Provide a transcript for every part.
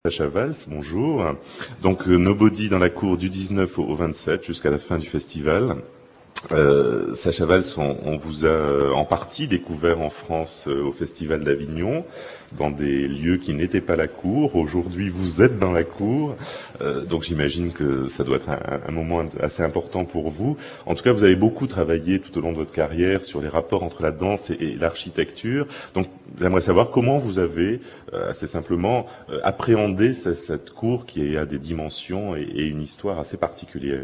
Sacha Valls, bonjour. Donc Nobody dans la cour du 19 au 27 jusqu'à la fin du festival. Sacha Valls, on vous a en partie découvert en France au Festival d'Avignon, dans des lieux qui n'étaient pas la cour. Aujourd'hui, vous êtes dans la cour, donc j'imagine que ça doit être un moment assez important pour vous. En tout cas, vous avez beaucoup travaillé tout au long de votre carrière sur les rapports entre la danse et l'architecture. Donc j'aimerais savoir comment vous avez, assez simplement, appréhendé cette cour qui a des dimensions et une histoire assez particulière.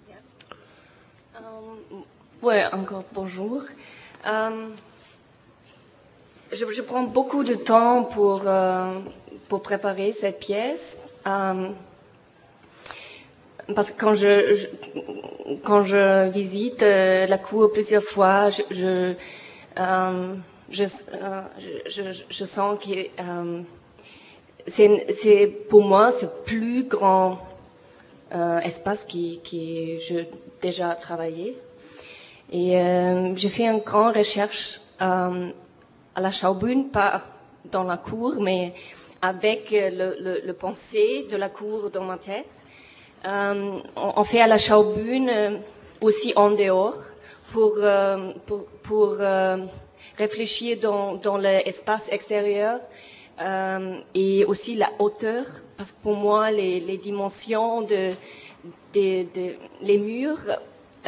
Ouais, encore bonjour. Je prends beaucoup de temps pour préparer cette pièce. Parce que quand je visite la cour plusieurs fois, je sens que c'est pour moi ce plus grand espace qui j'ai déjà travaillé. Et j'ai fait une grande recherche à la Schaubühne, pas dans la cour, mais avec le pensée de la cour dans ma tête. On fait à la Schaubühne aussi en dehors pour réfléchir dans l'espace extérieur et aussi la hauteur, parce que pour moi les dimensions les murs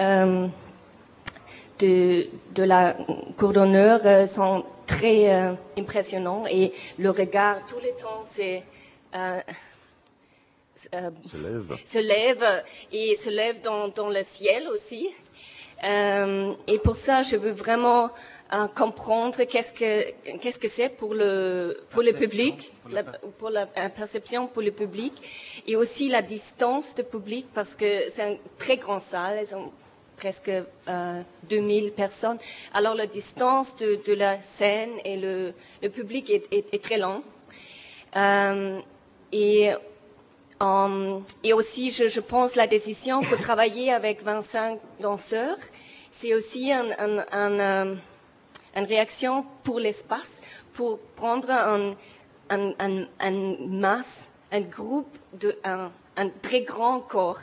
de la cour d'honneur sont très impressionnants et le regard tout le temps se lève dans le ciel aussi. Et pour ça, je veux vraiment comprendre qu'est-ce que c'est pour le public, pour la perception pour le public, et aussi la distance du public, parce que c'est une très grande salle. Elles ont presque 2000 personnes. Alors la distance de la scène et le public est très long. Et aussi, je pense la décision pour travailler avec 25 danseurs, c'est aussi une réaction pour l'espace, pour prendre un masse, un groupe un très grand corps.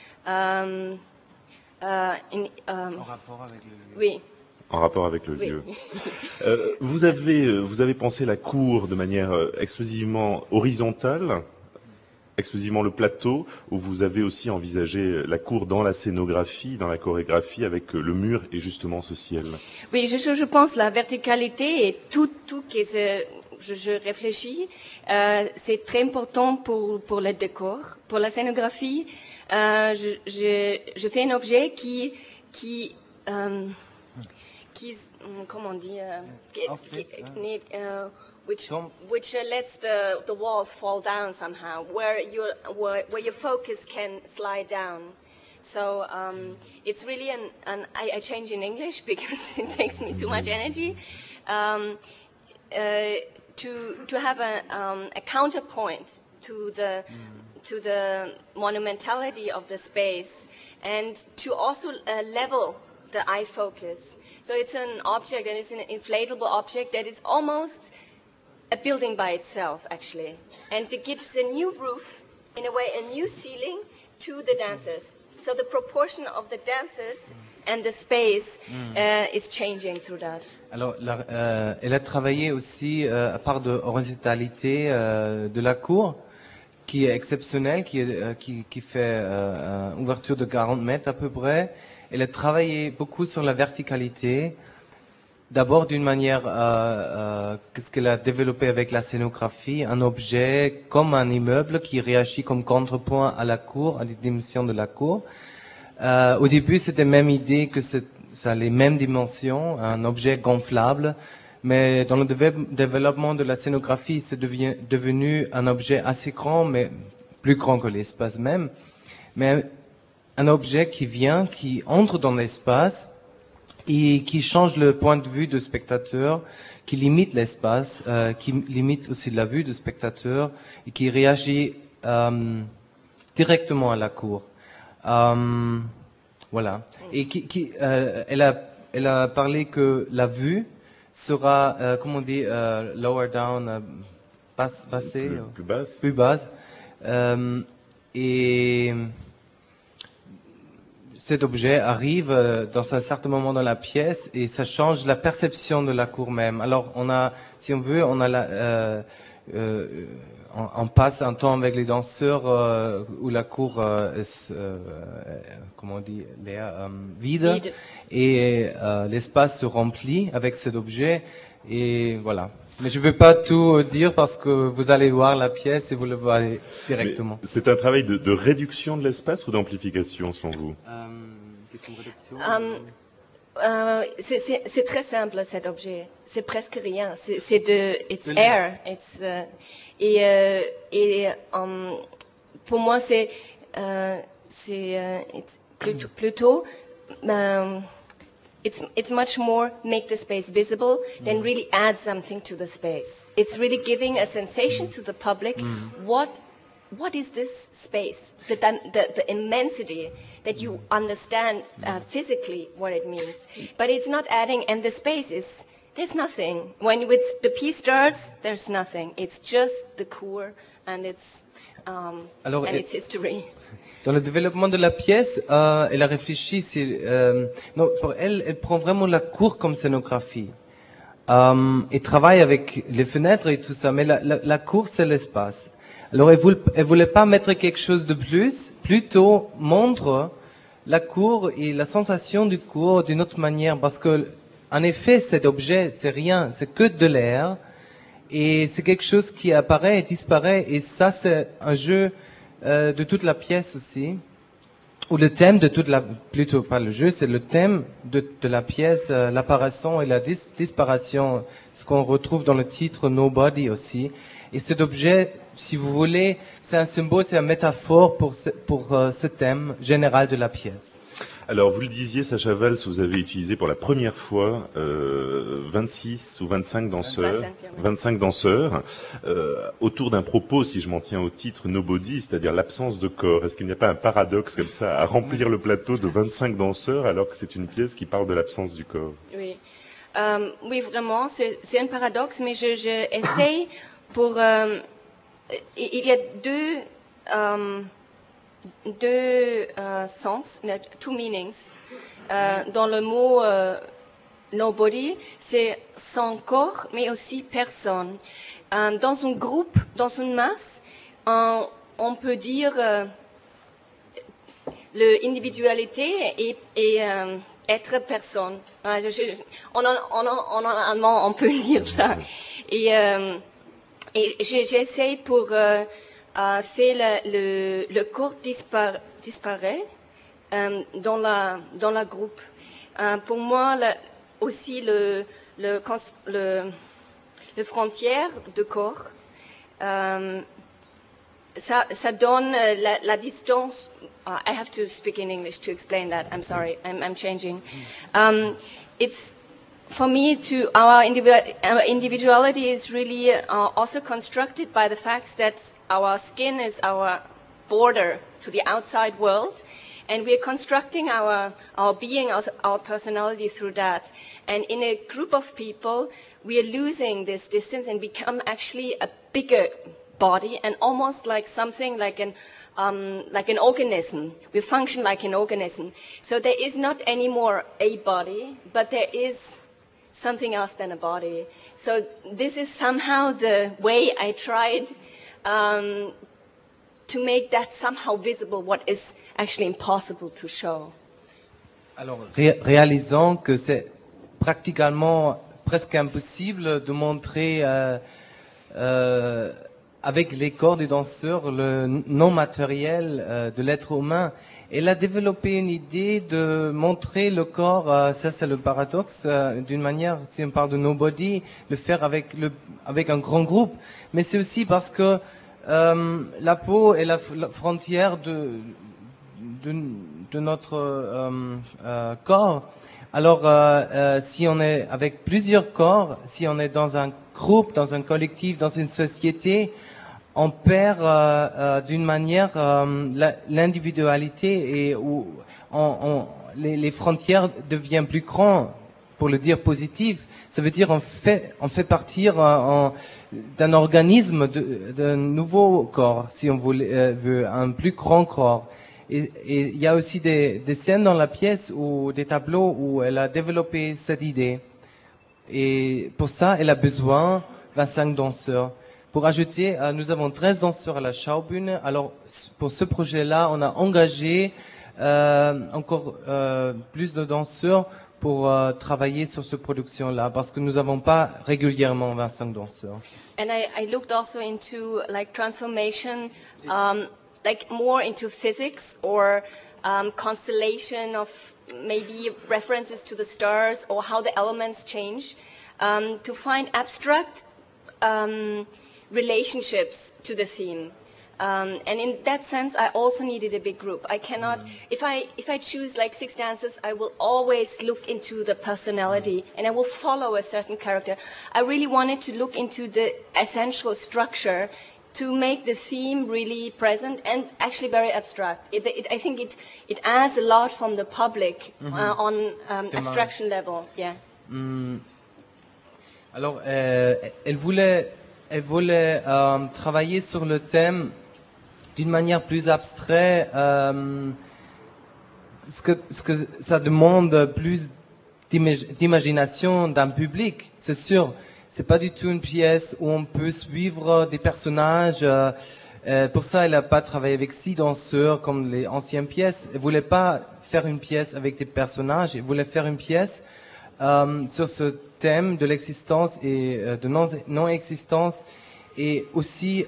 En rapport avec le lieu. Oui. En rapport avec le lieu. Vous avez pensé la cour de manière exclusivement horizontale, exclusivement le plateau, ou vous avez aussi envisagé la cour dans la scénographie, dans la chorégraphie, avec le mur et justement ce ciel? Oui, je pense la verticalité et tout que je réfléchis, c'est très important pour le décor, pour la scénographie. Je fais un objet qui comment dire, which lets the walls fall down somehow, where your focus can slide down. So it's really I change in English because it takes me too much energy. To have a counterpoint to the monumentality of the space, and to also level the eye focus. So it's an object, and it's an inflatable object that is almost a building by itself, actually. And it gives a new roof, in a way, a new ceiling to the dancers. So the proportion of the dancers and the space is changing through that. Alors, elle a travaillé aussi à part de horizontalité de la cour, qui est exceptionnelle, qui fait une ouverture de 40 mètres à peu près. Elle a travaillé beaucoup sur la verticalité. D'abord d'une manière, qu'est-ce qu'elle a développé avec la scénographie, un objet comme un immeuble qui réagit comme contrepoint à la cour, à les dimensions de la cour. Au début, c'était la même idée que ça a les mêmes dimensions, un objet gonflable, mais dans le développement de la scénographie, c'est devenu un objet assez grand, mais plus grand que l'espace même, mais un objet qui entre dans l'espace et qui change le point de vue du spectateur, qui limite l'espace, qui limite aussi la vue du spectateur et qui réagit directement à la cour. Voilà. Et elle a parlé que la vue sera, comment on dit, lower down, bassée, plus basse. plus basse. Et cet objet arrive dans un certain moment dans la pièce et ça change la perception de la cour même. Alors on a, si on veut, on a on passe un temps avec les danseurs où la cour est, comment on dit, vide. Et l'espace se remplit avec cet objet et voilà. Mais je ne veux pas tout dire parce que vous allez voir la pièce et vous le voyez directement. Mais c'est un travail de réduction de l'espace ou d'amplification selon vous? C'est très simple cet objet. C'est presque rien. It's air. Pour moi c'est plutôt it's much more make the space visible than really add something to the space. It's really giving a sensation to the public. What is this space? The immensity that you understand physically what it means. But it's not adding, and the space is, there's nothing. When the piece starts, there's nothing. It's just the cour and its history. Dans le développement de la pièce, elle a réfléchi. Non, pour elle, elle prend vraiment la cour comme scénographie. Et travaille avec les fenêtres et tout ça. Mais la cour, c'est l'espace. Alors, elle voulait pas mettre quelque chose de plus, plutôt montre la cour et la sensation du cour d'une autre manière. Parce que, en effet, cet objet, c'est rien, c'est que de l'air. Et c'est quelque chose qui apparaît et disparaît. Et ça, c'est un jeu de toute la pièce aussi, ou le thème de plutôt pas le jeu, c'est le thème de la pièce, l'apparition et la disparition, ce qu'on retrouve dans le titre Nobody aussi. Et cet objet, si vous voulez, c'est un symbole, c'est une métaphore pour ce thème général de la pièce. Alors, vous le disiez, Sacha Valls, vous avez utilisé pour la première fois 26 ou 25 danseurs, 25 danseurs autour d'un propos, si je m'en tiens au titre, Nobody, c'est-à-dire l'absence de corps. Est-ce qu'il n'y a pas un paradoxe comme ça à remplir le plateau de 25 danseurs alors que c'est une pièce qui parle de l'absence du corps? Oui, oui, vraiment, c'est un paradoxe, mais je essaye pour... il y a deux sens, two meanings. Dans le mot nobody, c'est sans corps, mais aussi personne. Dans un groupe, dans une masse, on peut dire l'individualité et être personne. En allemand, on peut dire ça. Et j'essaie pour faire le corps disparaît dans la groupe. Pour moi, aussi le frontière de corps, ça donne la distance. I have to speak in English to explain that. I'm sorry. I'm changing. It's for me our individuality is really also constructed by the fact that our skin is our border to the outside world, and we are constructing our being, our personality through that. And in a group of people, we are losing this distance and become actually a bigger body, and almost like something like an organism. We function like an organism. So there is not anymore a body, but there is something else than a body. So this is somehow the way I tried to make that somehow visible, what is actually impossible to show. Alors, réalisant que c'est pratiquement presque impossible de montrer avec les corps des danseurs le non matériel de l'être humain. Elle a développé une idée de montrer le corps, ça c'est le paradoxe, d'une manière, si on parle de nobody, le faire avec un grand groupe. Mais c'est aussi parce que la peau est la frontière de notre corps. Alors, si on est avec plusieurs corps, si on est dans un groupe, dans un collectif, dans une société, on perd d'une manière l'individualité et où les frontières deviennent plus grandes pour le dire positif, ça veut dire on fait partir d'un organisme d'un nouveau corps, si on veut un plus grand corps. Et il y a aussi des scènes dans la pièce ou des tableaux où elle a développé cette idée. Et pour ça, elle a besoin de 25 danseurs. Pour ajouter, nous avons 13 danseurs à la Schaubühne. Alors, pour ce projet-là, on a engagé encore plus de danseurs pour travailler sur cette production-là, parce que nous n'avons pas régulièrement 25 danseurs. And I looked also into like transformation, like more into physics or constellation of maybe references to the stars or how the elements change, to find abstract relationships to the theme. And in that sense, I also needed a big group. I cannot, if I choose like 6 dancers, I will always look into the personality and I will follow a certain character. I really wanted to look into the essential structure to make the theme really present and actually very abstract. I think it adds a lot from the public on abstraction level. Yeah. Alors, elle voulait travailler sur le thème d'une manière plus abstraite, ce que ça demande plus d'imagination d'un public, c'est sûr. C'est pas du tout une pièce où on peut suivre des personnages. Pour ça, elle n'a pas travaillé avec 6 danseurs comme les anciennes pièces. Elle voulait pas faire une pièce avec des personnages. Elle voulait faire une pièce sur ce thème de l'existence et de non-existence, et aussi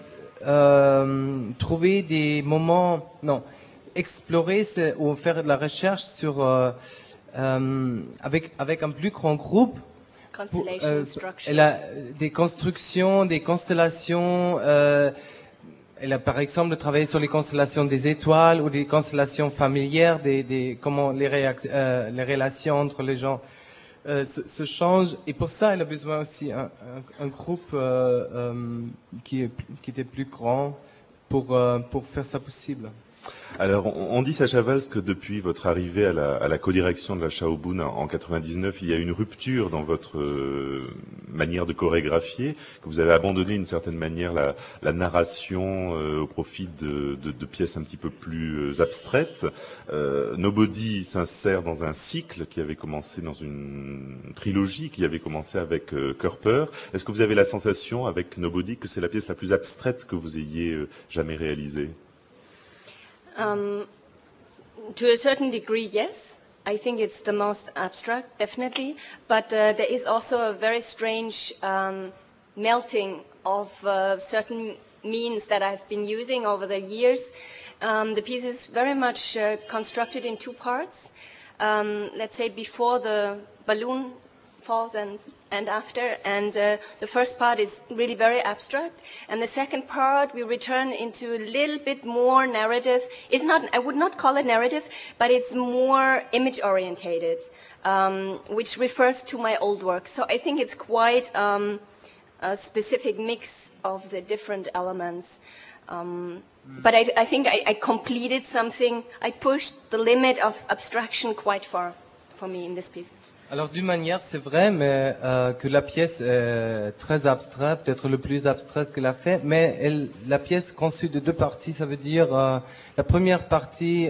trouver des moments, explorer ou faire de la recherche sur avec un plus grand groupe. Elle a des constructions, des constellations. Elle a par exemple travaillé sur les constellations des étoiles ou des constellations familières, comment les relations entre les gens se changent. Et pour ça, elle a besoin aussi un groupe qui était plus grand pour faire ça possible. Alors, on dit, Sacha Valls, que depuis votre arrivée à la codirection de la Schaubühne en 99, il y a une rupture dans votre manière de chorégraphier, que vous avez abandonné d'une certaine manière la narration au profit de pièces un petit peu plus abstraites. Nobody s'insère dans un cycle qui avait commencé dans une trilogie qui avait commencé avec Körper. Est-ce que vous avez la sensation avec Nobody que c'est la pièce la plus abstraite que vous ayez jamais réalisée? To a certain degree, yes. I think it's the most abstract, definitely. But there is also a very strange melting of certain means that I've been using over the years. The piece is very much constructed in 2 parts. Let's say before the balloon falls and after, and the first part is really very abstract, and the second part we return into a little bit more narrative. It's not, I would not call it narrative, but it's more image orientated, which refers to my old work. So I think it's quite a specific mix of the different elements. But I think I completed something. I pushed the limit of abstraction quite far for me in this piece. Alors d'une manière, c'est vrai, mais que la pièce est très abstraite, peut-être le plus abstrait qu'elle a fait, mais la pièce est conçue de 2 parties, ça veut dire la première partie,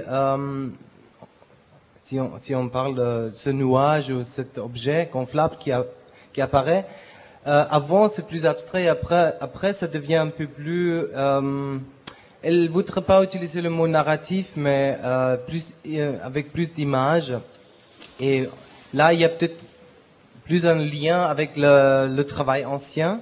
si on parle de ce nuage ou cet objet gonflable qui apparaît, avant c'est plus abstrait, et après ça devient un peu plus... elle voudrait pas utiliser le mot narratif, mais avec plus d'images, et là, il y a peut-être plus un lien avec le travail ancien,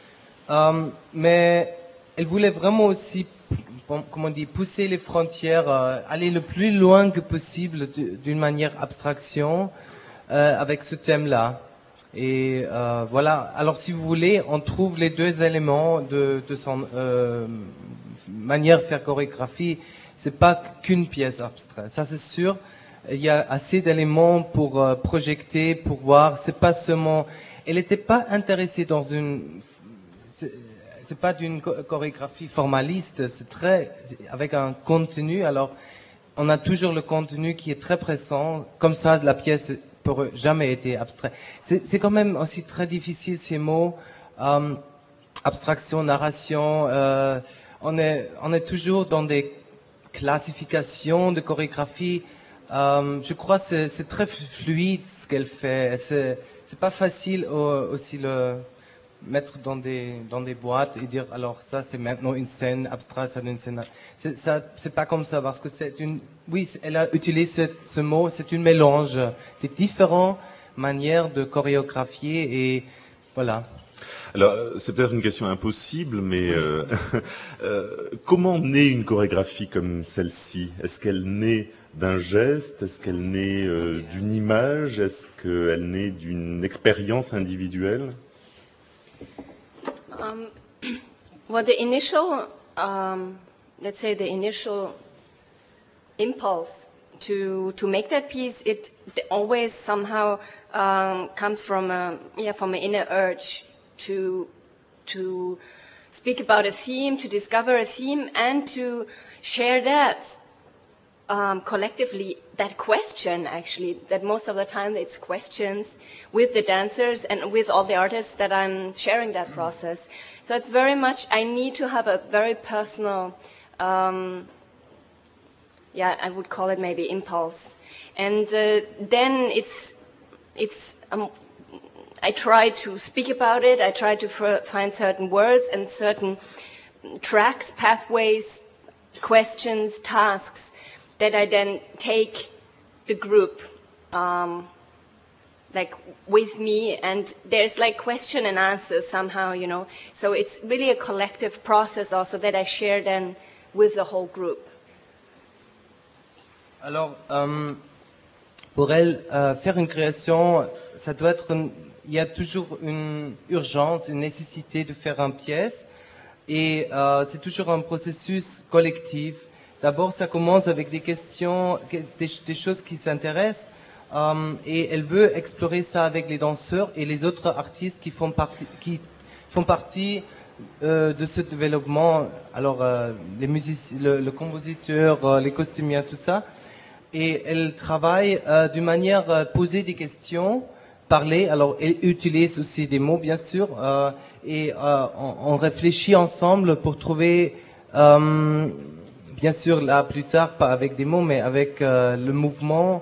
mais elle voulait vraiment aussi, comment on dit, pousser les frontières, aller le plus loin que possible d'une manière abstraction avec ce thème-là. Et voilà. Alors, si vous voulez, on trouve les 2 éléments de son manière de faire chorégraphie. C'est pas qu'une pièce abstraite, ça c'est sûr. Il y a assez d'éléments pour projeter, pour voir. C'est pas seulement. Elle n'était pas intéressée dans c'est pas d'une chorégraphie formaliste. C'est avec un contenu. Alors, on a toujours le contenu qui est très présent. Comme ça, la pièce pour jamais été abstrait. C'est quand même aussi très difficile ces mots, abstraction, narration. On est toujours dans des classifications de chorégraphie. Je crois que c'est très fluide ce qu'elle fait. C'est pas facile aussi le mettre dans des boîtes et dire alors ça c'est maintenant une scène abstraite, ça une scène. C'est pas comme ça parce que elle a utilisé ce mot, c'est une mélange des différentes manières de chorégraphier et voilà. Alors, c'est peut-être une question impossible, mais comment naît une chorégraphie comme celle-ci? Est-ce qu'elle naît d'un geste? Est-ce qu'elle naît d'une image? Est-ce qu'elle naît d'une expérience individuelle? Well, the initial, let's say the initial impulse to make that piece, it always somehow comes from an inner urge to speak about a theme, to discover a theme, and to share that collectively, that question actually, that most of the time it's questions with the dancers and with all the artists that I'm sharing that process. So it's very much, I need to have a very personal, I would call it maybe impulse. And then I try to speak about it, I try to find certain words and certain tracks, pathways, questions, tasks, that I then take the group like with me, and there's like question and answer somehow, you know. So it's really a collective process also that I share then with the whole group. Alors, pour elle, faire une création, ça doit être il y a toujours une urgence, une nécessité de faire une pièce, et c'est toujours un processus collectif. D'abord, ça commence avec des questions, des choses qui s'intéressent, et elle veut explorer ça avec les danseurs et les autres artistes qui font partie de ce développement. Alors, les musiciens, le compositeur, les costumiers, tout ça. Et elle travaille d'une manière poser des questions, parler. Alors, elle utilise aussi des mots, bien sûr, et on réfléchit ensemble pour trouver. Bien sûr, là, plus tard, pas avec des mots, mais avec le mouvement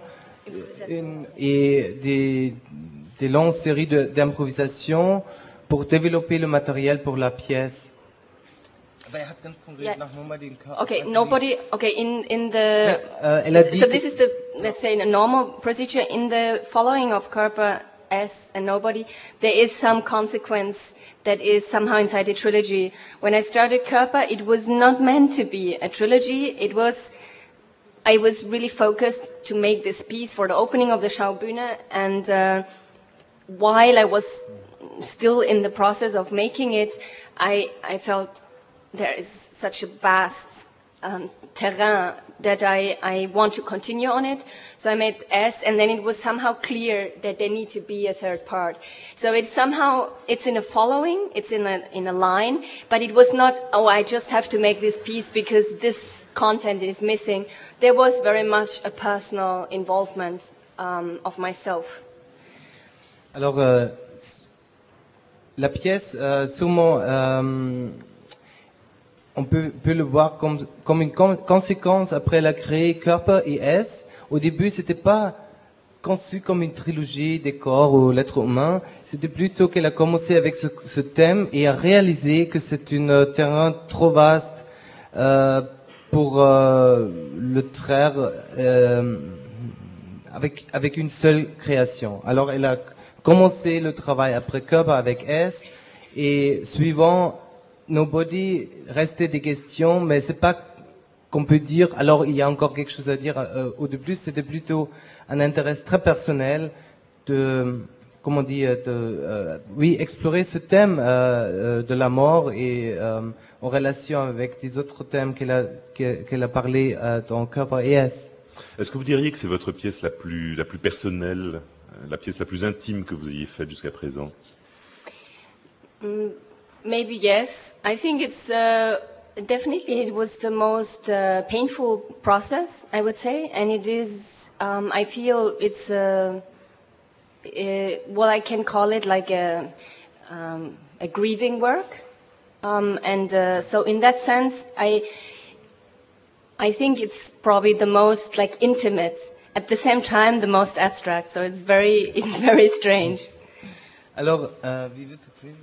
et des longues séries d'improvisation pour développer le matériel pour la pièce. Yeah. Okay, nobody. Okay, in the. So this is the, let's say, the normal procedure. In the following of Körper, S, and Nobody, there is some consequence that is somehow inside the trilogy. When I started Körper, it was not meant to be a trilogy. I was really focused to make this piece for the opening of the Schaubühne, and while I was still in the process of making it, I felt there is such a vast terrain that I want to continue on it. So I made S, and then it was somehow clear that there need to be a third part. So it's in a following, it's in a line, but it was not, I just have to make this piece because this content is missing. There was very much a personal involvement of myself. Alors, la pièce, sûrement, on peut le voir comme une conséquence après la créer Körper et S. Au début, c'était pas conçu comme une trilogie des corps ou l'être humain. C'était plutôt qu'elle a commencé avec ce thème et a réalisé que c'est un terrain trop vaste pour le traire avec une seule création. Alors, elle a commencé le travail après Körper avec S et suivant Nobody, restait des questions, mais c'est pas qu'on peut dire. Alors, il y a encore quelque chose à dire au début. C'était plutôt un intérêt très personnel de, comment dire, explorer ce thème de la mort et en relation avec des autres thèmes qu'elle a parlé dans Körper et S. Est-ce que vous diriez que c'est votre pièce la plus personnelle, la pièce la plus intime que vous ayez faite jusqu'à présent? Maybe yes. I think it's definitely it was the most painful process, I would say, and it is. I feel it's well, I can call it like a grieving work. So in that sense, I think it's probably the most like intimate, at the same time the most abstract. So it's very strange. Alors, vivez ce film.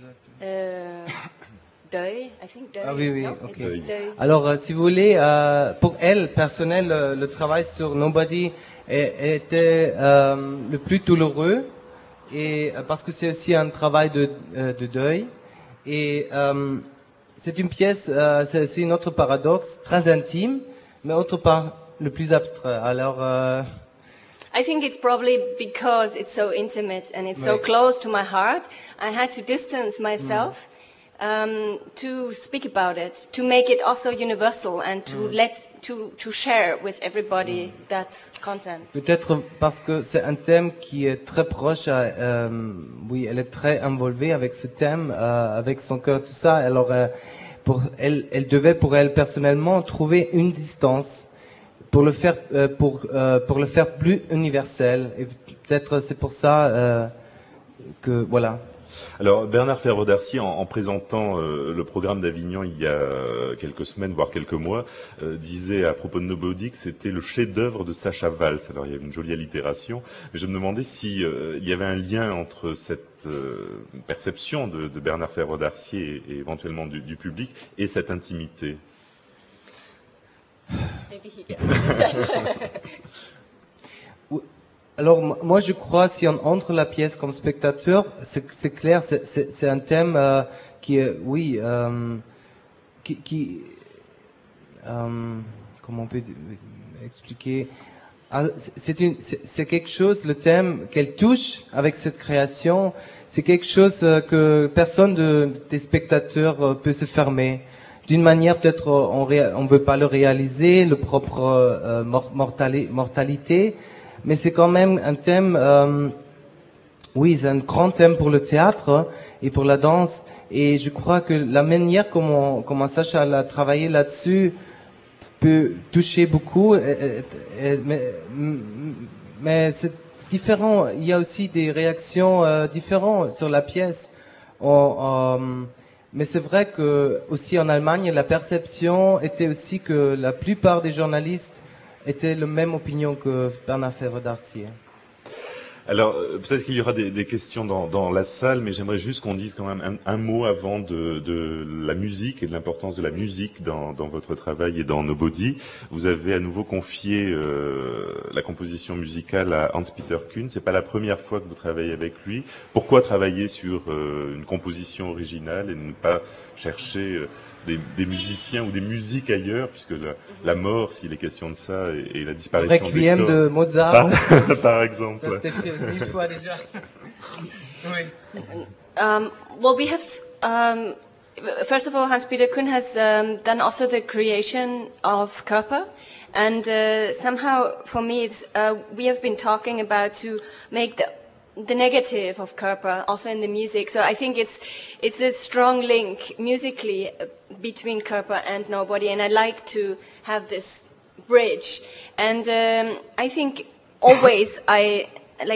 Deuil, I think deuil. Ah oui, oui, no? ok. It's deuil. Alors, si vous voulez, pour elle, personnel, le travail sur Nobody était le plus douloureux, et parce que c'est aussi un travail de deuil. Et c'est une pièce, c'est aussi un autre paradoxe, très intime, mais autre part le plus abstrait. Alors, I think it's probably because it's so intimate and it's so Ouais. close to my heart. I had to distance myself to speak about it, to make it also universal and to share with everybody that content. peut-être parce que c'est un thème qui est très proche oui, elle est très involvée avec ce thème, avec son cœur, tout ça. Alors, elle devait pour elle personnellement trouver une distance pour le faire, pour le faire plus universel. Et peut-être c'est pour ça que voilà. Alors Bernard Ferro d'Arcy, en présentant le programme d'Avignon il y a quelques semaines, voire quelques mois, disait à propos de Nobody que c'était le chef-d'œuvre de Sacha Valls. Alors il y a une jolie allitération, mais je me demandais si il y avait un lien entre cette perception de Bernard Ferro d'Arcy et éventuellement du public et cette intimité. Maybe he gets it. Alors moi je crois si on entre la pièce comme spectateur, c'est clair, c'est un thème qui est oui comment on peut expliquer, c'est quelque chose, le thème qu'elle touche avec cette création, c'est quelque chose que personne des spectateurs peut se fermer. D'une manière peut-être on veut pas le réaliser, le propre mortalité. Mais c'est quand même un thème, oui, c'est un grand thème pour le théâtre et pour la danse. Et je crois que la manière comment Sacha a travaillé là-dessus peut toucher beaucoup. Mais c'est différent. Il y a aussi des réactions différentes sur la pièce. Mais c'est vrai que aussi en Allemagne, la perception était aussi que la plupart des journalistes était la même opinion que Bernard Ferro d'Arcy. Alors, peut-être qu'il y aura des questions dans la salle, mais j'aimerais juste qu'on dise quand même un mot avant de la musique et de l'importance de la musique dans votre travail et dans Nobody. Vous avez à nouveau confié la composition musicale à Hans-Peter Kuhn. C'est pas la première fois que vous travaillez avec lui. Pourquoi travailler sur une composition originale et ne pas chercher des musiciens ou des musiques ailleurs, puisque la mort, s'il est question de ça, et la disparition Requiem des corps, de Mozart, par exemple. ça c'était fait 1000 fois déjà. Oui. Well, we have, first of all, Hans-Peter Kuhn has done also the creation of Körper. And somehow, for me, it's, we have been talking about to make the negative of Körper also in the music. So I think it's a strong link musically between Körper and Nobody, and I like to have this bridge. And I think always I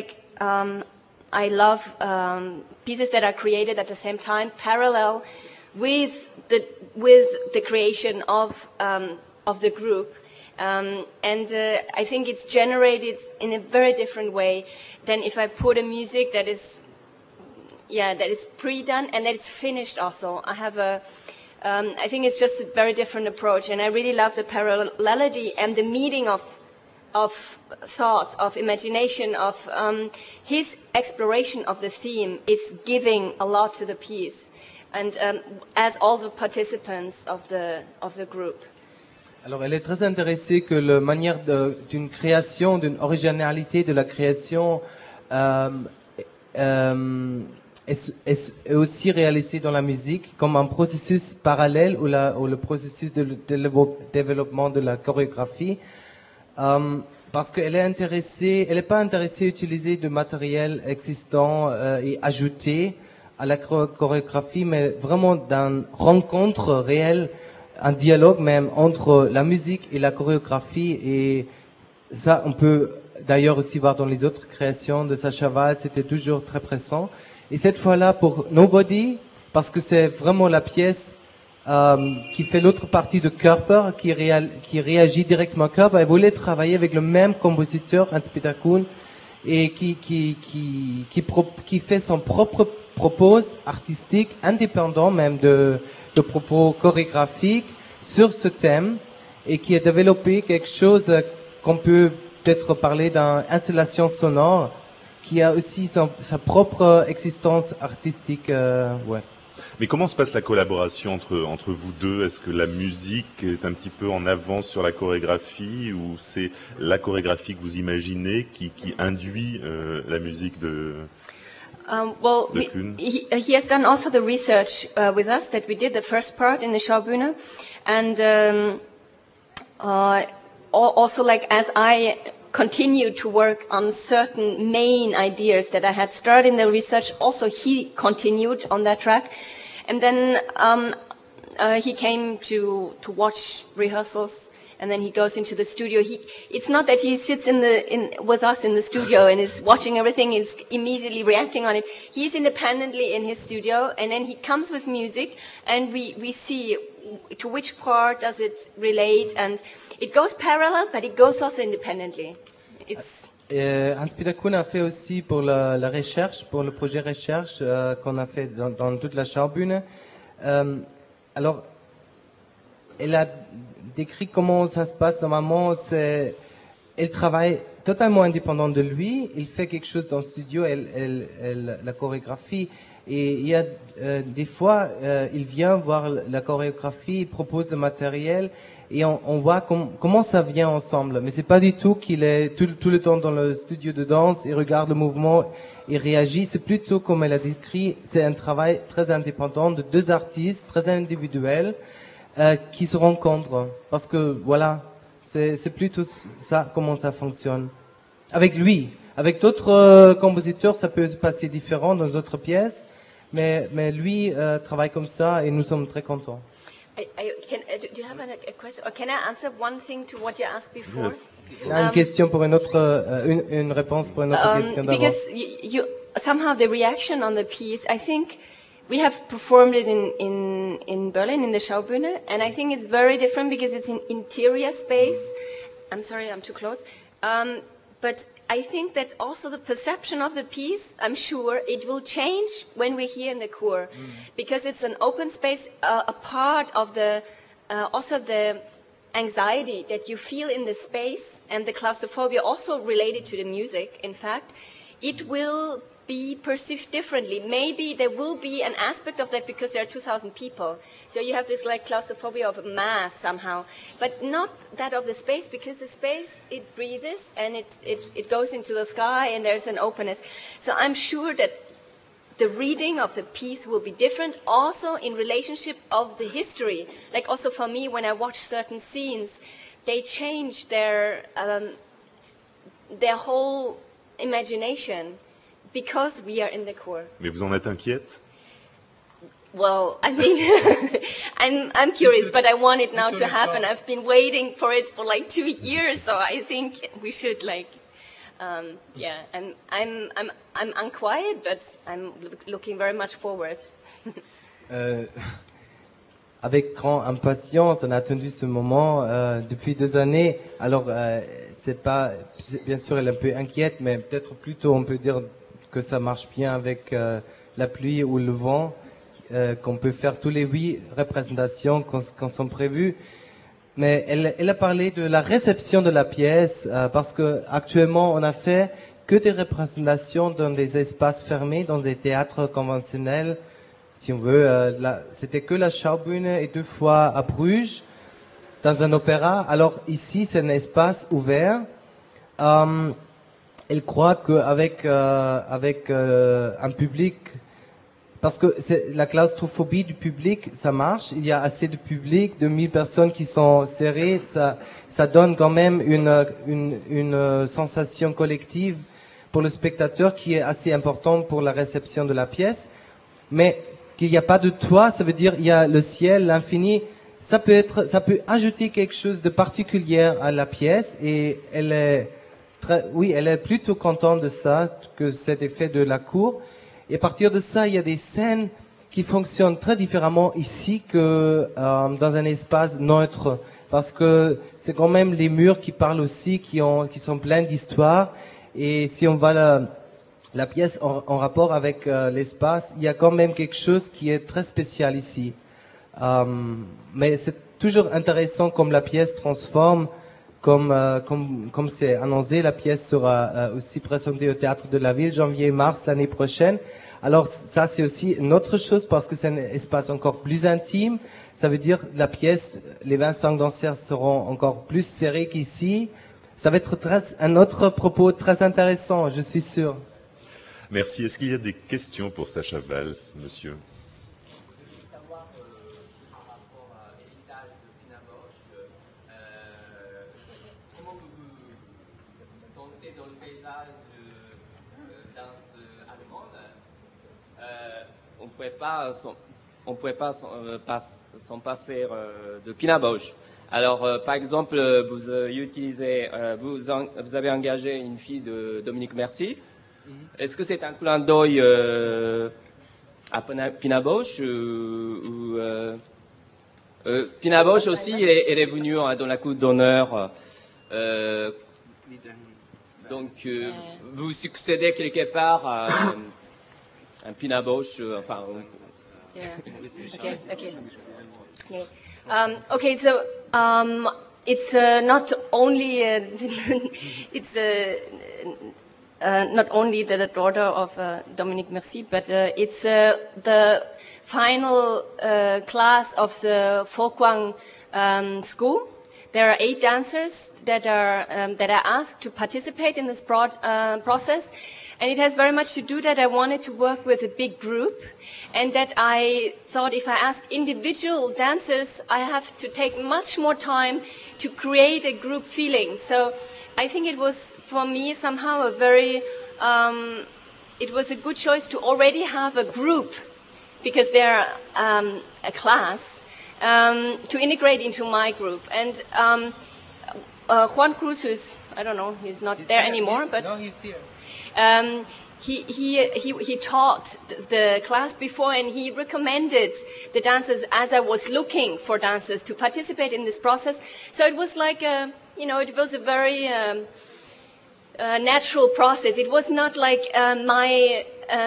love pieces that are created at the same time, parallel with the creation of the group. And I think it's generated in a very different way than if I put a music that is pre-done and that it's finished also. I think it's just a very different approach, and I really love the parallelity and the meeting of thoughts, of imagination, of his exploration of the theme. It's giving a lot to the piece, and as all the participants of the group. Alors, elle est très intéressée que la manière d'une création, d'une originalité de la création est aussi réalisée dans la musique comme un processus parallèle ou le processus de développement de la chorégraphie. Parce qu'elle est intéressée, elle n'est pas intéressée à utiliser du matériel existant et ajouter à la chorégraphie, mais vraiment d'une rencontre réelle, un dialogue même entre la musique et la chorégraphie, et ça on peut d'ailleurs aussi voir dans les autres créations de Sacha Valls, c'était toujours très présent. Et cette fois-là, pour Nobody, parce que c'est vraiment la pièce qui fait l'autre partie de Körper, qui réagit directement à Körper, elle voulait travailler avec le même compositeur, Hans-Peter Kuhn, et qui fait son propre propos artistique, indépendant même de propos chorégraphiques sur ce thème, et qui a développé quelque chose qu'on peut peut-être parler d'installation sonore, qui a aussi sa propre existence artistique. Ouais. Mais comment se passe la collaboration entre vous deux? Est-ce que la musique est un petit peu en avance sur la chorégraphie, ou c'est la chorégraphie que vous imaginez qui induit la musique de Well, Kuhn? he has done also the research with us that we did the first part in the Schaubühne, and also like as I continued to work on certain main ideas that I had started in the research, also he continued on that track, and then he came to watch rehearsals. And then he goes into the studio. It's not that he sits with us in the studio and is watching everything, is immediately reacting on it. He's independently in his studio, and then he comes with music, and we see to which part does it relate, and it goes parallel, but it goes also independently. Hans-Peter Kuhn a fait aussi pour la recherche, pour le projet recherche qu'on a fait dans toute la Schaubühne. Alors, elle a décrit comment ça se passe normalement. Elle travaille totalement indépendant de lui. Il fait quelque chose dans le studio, elle la chorégraphie. Et il y a des fois, il vient voir la chorégraphie, il propose le matériel, et on voit comment ça vient ensemble. Mais c'est pas du tout qu'il est tout le temps dans le studio de danse, il regarde le mouvement, il réagit. C'est plutôt, comme elle a décrit, c'est un travail très indépendant de deux artistes, très individuels, qui se rencontrent. Parce que voilà, c'est plutôt ça, comment ça fonctionne. Avec lui, avec d'autres compositeurs, ça peut se passer différent dans d'autres pièces, mais lui travaille comme ça et nous sommes très contents. Do you have a question? Or can I answer one thing to what you asked before? Yes. Une question pour une autre, une réponse pour une autre question d'abord. Because you somehow the reaction on the piece, I think we have performed it in Berlin in the Schaubühne, and I think it's very different because it's in interior space. I'm sorry, I'm too close. But I think that also the perception of the piece, I'm sure it will change when we're here in the Chor, because it's an open space, a part of the, also the anxiety that you feel in the space and the claustrophobia also related to the music, in fact, it will be perceived differently. Maybe there will be an aspect of that because there are 2,000 people. So you have this like claustrophobia of a mass somehow, but not that of the space, because the space, it breathes and it goes into the sky and there's an openness. So I'm sure that the reading of the piece will be different also in relationship of the history. Like also for me, when I watch certain scenes, they change their whole imagination. Because we are in the Chor. Mais vous en êtes inquiète? Well, I mean, I'm curious, but I want it now to happen. I've been waiting for it for like 2 years, so I think we should like, yeah. I'm unquiet, but I'm looking very much forward. Avec grande impatience, on a attendu ce moment depuis 2 années. Alors, bien sûr, elle est un peu inquiète, mais peut-être plutôt on peut dire que ça marche bien avec la pluie ou le vent, qu'on peut faire tous les 8 représentations qu'on sont prévues. Mais elle a parlé de la réception de la pièce, parce que actuellement on a fait que des représentations dans des espaces fermés, dans des théâtres conventionnels, si on veut. C'était que la Schaubühne et 2 fois à Bruges, dans un opéra. Alors ici, c'est un espace ouvert. Elle croit qu'avec un public, parce que c'est la claustrophobie du public, ça marche. Il y a assez de public, de 1000 personnes qui sont serrées. Ça donne quand même une sensation collective pour le spectateur qui est assez importante pour la réception de la pièce. Mais qu'il n'y a pas de toit, ça veut dire il y a le ciel, l'infini. Ça peut ajouter quelque chose de particulier à la pièce, et elle est oui, elle est plutôt contente de ça, que cet effet de la cour. Et à partir de ça, il y a des scènes qui fonctionnent très différemment ici que dans un espace neutre, parce que c'est quand même les murs qui parlent aussi, qui sont pleins d'histoire. Et si on voit la pièce en rapport avec l'espace, il y a quand même quelque chose qui est très spécial ici. Mais c'est toujours intéressant comme la pièce transforme, comme c'est annoncé, la pièce sera aussi présentée au Théâtre de la Ville janvier-mars l'année prochaine. Alors ça c'est aussi une autre chose parce que c'est un espace encore plus intime. Ça veut dire la pièce, les 25 danseurs seront encore plus serrés qu'ici. Ça va être un autre propos très intéressant, je suis sûr. Merci. Est-ce qu'il y a des questions pour Sacha Valls, monsieur? On pouvait pas s'en passer de Pina Bausch. Alors, par exemple, vous avez engagé une fille de Dominique Merci. Est-ce que c'est un clin d'œil à Pina Bausch ou Pina Bausch aussi, elle est venue dans la cour d'honneur. Donc, vous succédez quelque part à un Pina Bausch, enfin. Yeah. Okay. Okay. So it's not only it's not only the daughter of Dominique Merci, but it's the final class of the Folkwang school. There are 8 dancers that are asked to participate in this process, and it has very much to do that I wanted to work with a big group, and that I thought if I ask individual dancers, I have to take much more time to create a group feeling. So I think it was for me somehow it was a good choice to already have a group, because they're a class. To integrate into my group. And Juan Cruz, I don't know, he's not there anymore, but no, he's here. He taught the class before, and he recommended the dancers as I was looking for dancers to participate in this process. So it was like it was a very natural process. It was not like my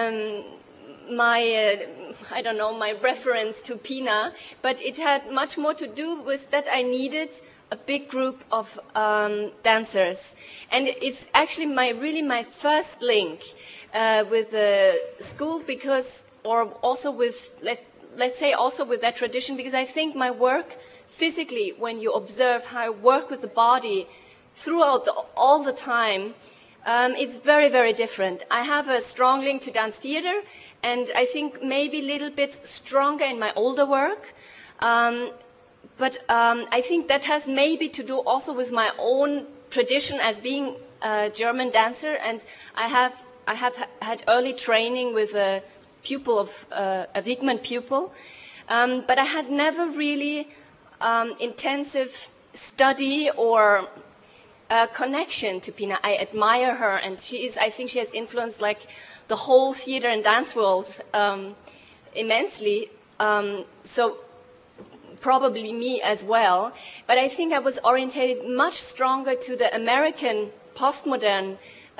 reference to Pina, but it had much more to do with that I needed a big group of dancers. And it's actually my first link with the school, or also with, let's say also with that tradition, because I think my work physically, when you observe how I work with the body throughout all the time, it's very, very different. I have a strong link to dance theater, and I think maybe a little bit stronger in my older work. But I think that has maybe to do also with my own tradition as being a German dancer, and I have had early training with a pupil of a Wigman pupil, but I had never really intensive study or connection to Pina. I admire her, and I think she has influenced like the whole theater and dance world immensely. So probably me as well. But I think I was orientated much stronger to the American postmodern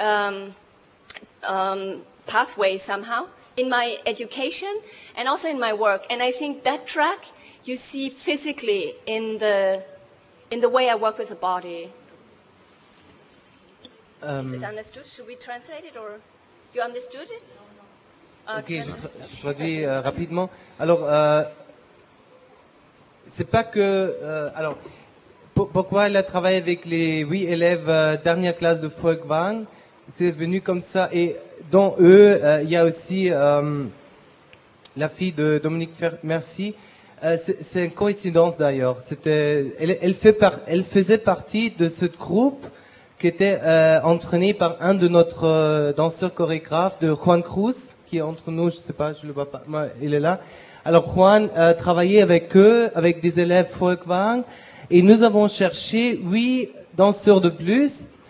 pathway somehow in my education and also in my work. And I think that track you see physically in the way I work with the body. Is it understood? Should we translate it, or you understood it? Ok, je traduis rapidement. Alors, c'est pas que... alors, pourquoi elle a travaillé avec les 8 élèves dernière classe de Folkwang? C'est venu comme ça. Et dans eux, il y a aussi la fille de Dominique Merci. C'est une coïncidence d'ailleurs. Elle faisait partie de ce groupe qui était entraîné par un de notre danseur chorégraphe, de Juan Cruz, qui est entre nous, je sais pas, je le vois pas, moi, il est là. Alors Juan travaillait avec eux, avec des élèves Folkwang, et nous avons cherché 8 danseurs de plus,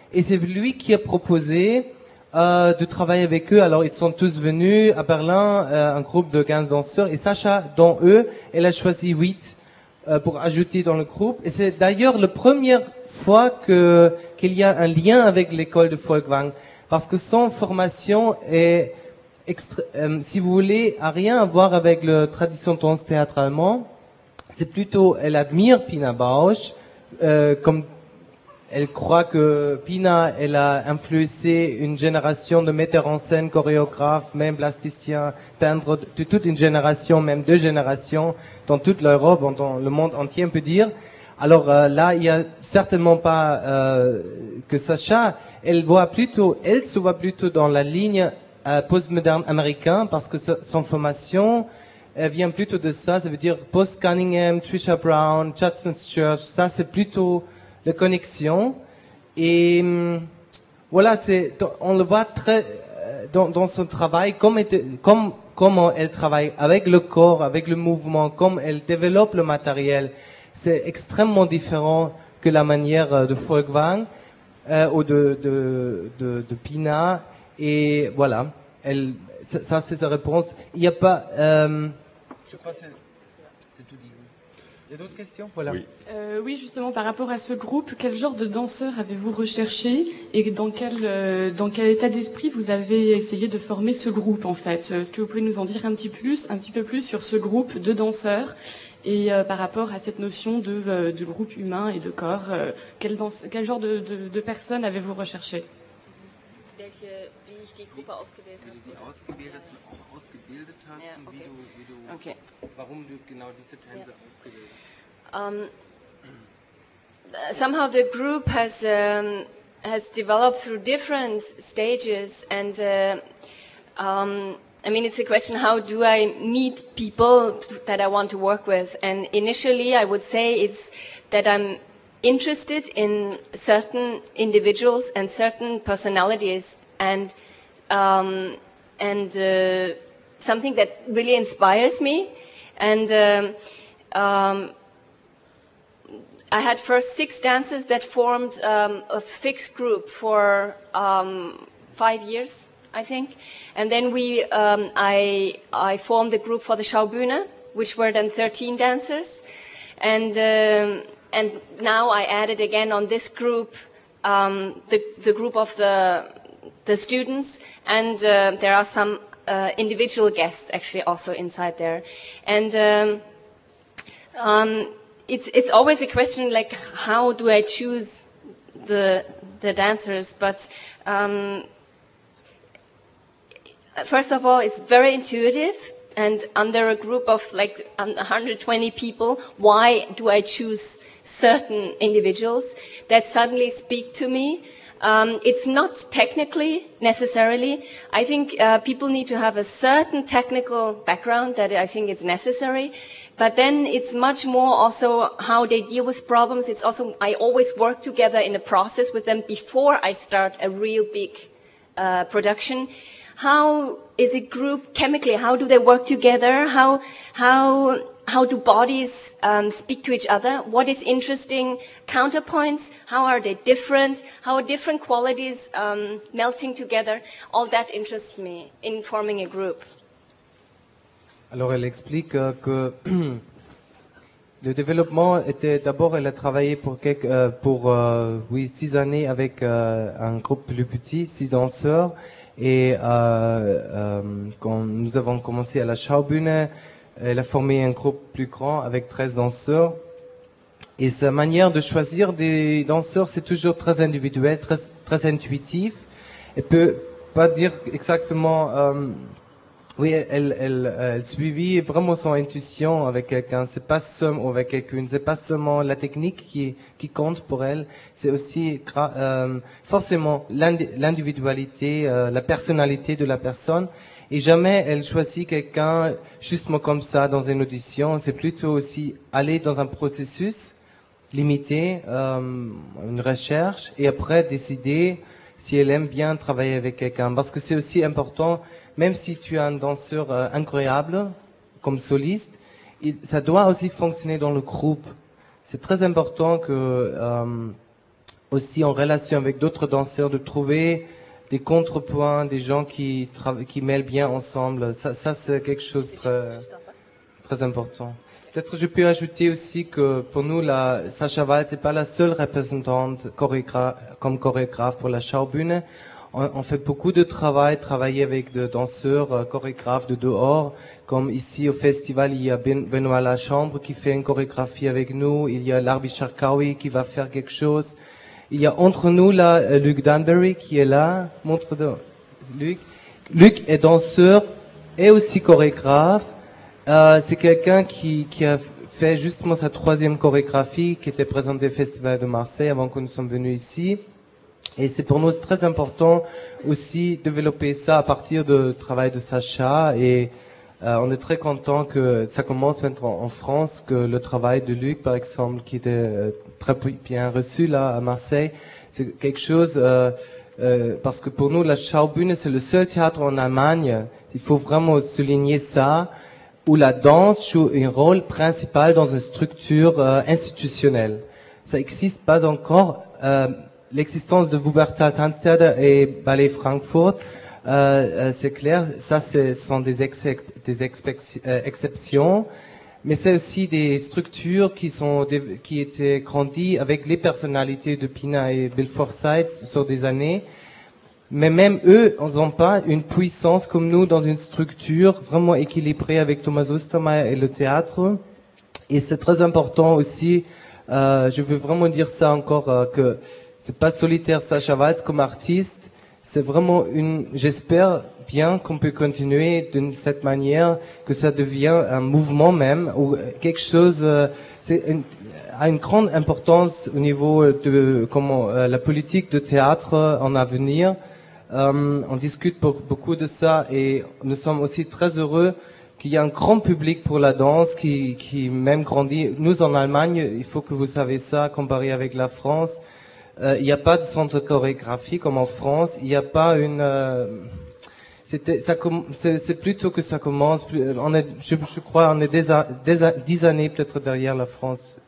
Et c'est lui qui a proposé de travailler avec eux. Alors ils sont tous venus à Berlin, un groupe de 15 danseurs. Et Sacha, dans eux, elle a choisi 8 pour ajouter dans le groupe. Et c'est d'ailleurs la première fois qu'il y a un lien avec l'école de Folkwang. Parce que son formation est, si vous voulez, a rien à voir avec la tradition de danse théâtre allemand. C'est plutôt, elle admire Pina Bausch, comme elle croit que Pina, elle a influencé une génération de metteurs en scène, chorégraphes, même plasticiens, peintres, de toute une génération, même 2 générations, dans toute l'Europe, dans le monde entier, on peut dire. Alors là, il y a certainement pas que Sacha, elle se voit plutôt dans la ligne postmoderne américain, parce que son formation vient plutôt de ça. Ça veut dire Post Cunningham, Trisha Brown, Judson's Church. Ça, c'est plutôt la connexion. Et voilà, on le voit très dans son travail, comment elle travaille avec le corps, avec le mouvement, comme elle développe le matériel. C'est extrêmement différent que la manière de Folkwang ou de Pina. Et voilà, ça c'est sa réponse. Il n'y a pas... je crois que c'est tout dit. Il y a d'autres questions? Voilà. Oui. Oui, justement, par rapport à ce groupe, quel genre de danseur avez-vous recherché et dans quel état d'esprit vous avez essayé de former ce groupe, en fait? Est-ce que vous pouvez nous en dire un petit peu plus sur ce groupe de danseurs et par rapport à cette notion de groupe humain et de corps, quel genre de personnes avez-vous recherché? Wie ich die Gruppe ausgewählt habe. Wie du die ausgebildet hast Ja, und okay. Okay. Warum du genau diese Tänze ausgewählt hast. Somehow the group has developed through different stages, and I mean, it's a question: how do I meet people that I want to work with? And initially, I would say it's that I'm interested in certain individuals and certain personalities, and something that really inspires me. And I had first 6 dancers that formed a fixed group for 5 years, I think. And then I formed a group for the Schaubühne, which were then 13 dancers. And now I added again on this group the group of the students, and there are some individual guests actually also inside there. And it's always a question like, how do I choose the dancers? But first of all, it's very intuitive. And under a group of like 120 people, why do I choose certain individuals that suddenly speak to me? It's not technically necessarily. I think people need to have a certain technical background that I think is necessary. But then it's much more also how they deal with problems. It's also, I always work together in a process with them before I start a real big production. How is a group chemically? How do they work together? How do bodies speak to each other? What is interesting? Counterpoints? How are they different? How are different qualities melting together? All that interests me in forming a group. Alors elle explique que le développement était d'abord, elle a travaillé pour 6 années avec un groupe plus petit, 6 danseurs. Et quand nous avons commencé à la Schaubühne, elle a formé un groupe plus grand avec 13 danseurs. Et sa manière de choisir des danseurs, c'est toujours très individuel, très intuitif. Elle peut pas dire exactement. Oui, elle suivit vraiment son intuition avec quelqu'un. C'est pas seulement avec quelqu'une, c'est pas seulement la technique qui compte pour elle. C'est aussi forcément l'individualité, la personnalité de la personne. Et jamais elle choisit quelqu'un justement comme ça dans une audition. C'est plutôt aussi aller dans un processus limité, une recherche, et après décider si elle aime bien travailler avec quelqu'un. Parce que c'est aussi important. Même si tu es un danseur incroyable, comme soliste, ça doit aussi fonctionner dans le groupe. C'est très important que aussi en relation avec d'autres danseurs, de trouver des contrepoints, des gens qui mêlent bien ensemble. Ça c'est quelque chose de très important. Peut-être je peux ajouter aussi que pour nous, Sascha Waltz n'est pas la seule représentante comme chorégraphe pour la Schaubühne. On fait beaucoup de travailler avec des danseurs, chorégraphes de dehors. Comme ici au festival, il y a Benoît Lachambre qui fait une chorégraphie avec nous. Il y a Larbi Charkaoui qui va faire quelque chose. Il y a entre nous là Luc Danbury qui est là. Montre de Luc. Luc est danseur et aussi chorégraphe. C'est quelqu'un qui a fait justement sa 3e chorégraphie qui était présentée au Festival de Marseille avant que nous sommes venus ici. Et c'est pour nous très important aussi développer ça à partir du travail de Sascha. Et on est très content que ça commence maintenant en France, que le travail de Luc, par exemple, qui était très bien reçu là à Marseille, c'est quelque chose parce que pour nous, la Schaubühne, c'est le seul théâtre en Allemagne. Il faut vraiment souligner ça, où la danse joue un rôle principal dans une structure institutionnelle. Ça n'existe pas encore. L'existence de Wuppertal Tanztheater et Ballet Francfort, c'est clair, ça ce sont des exceptions, mais c'est aussi des structures qui étaient grandies avec les personnalités de Pina et Bill Forsyth sur des années. Mais même eux, ils n'ont pas une puissance comme nous dans une structure vraiment équilibrée avec Thomas Ostermeier et le théâtre. Et c'est très important aussi, je veux vraiment dire ça encore, que c'est pas solitaire Sascha Waltz comme artiste, c'est vraiment j'espère bien qu'on peut continuer de cette manière, que ça devient un mouvement même, ou quelque chose, a une grande importance au niveau de la politique de théâtre en avenir. On discute beaucoup de ça et nous sommes aussi très heureux qu'il y a un grand public pour la danse qui même grandit. Nous en Allemagne, il faut que vous savez ça, comparé avec la France, il n'y a pas de centre chorégraphie comme en France. Il n'y a pas c'est plutôt que ça commence. Je crois, on est déjà 10 années peut-être derrière la France.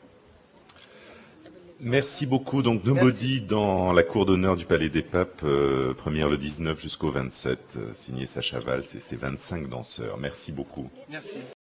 Merci beaucoup. Donc, Nobody dans la cour d'honneur du Palais des Papes, première le 19 jusqu'au 27, signé Sascha Waltz et ses 25 danseurs. Merci beaucoup. Merci.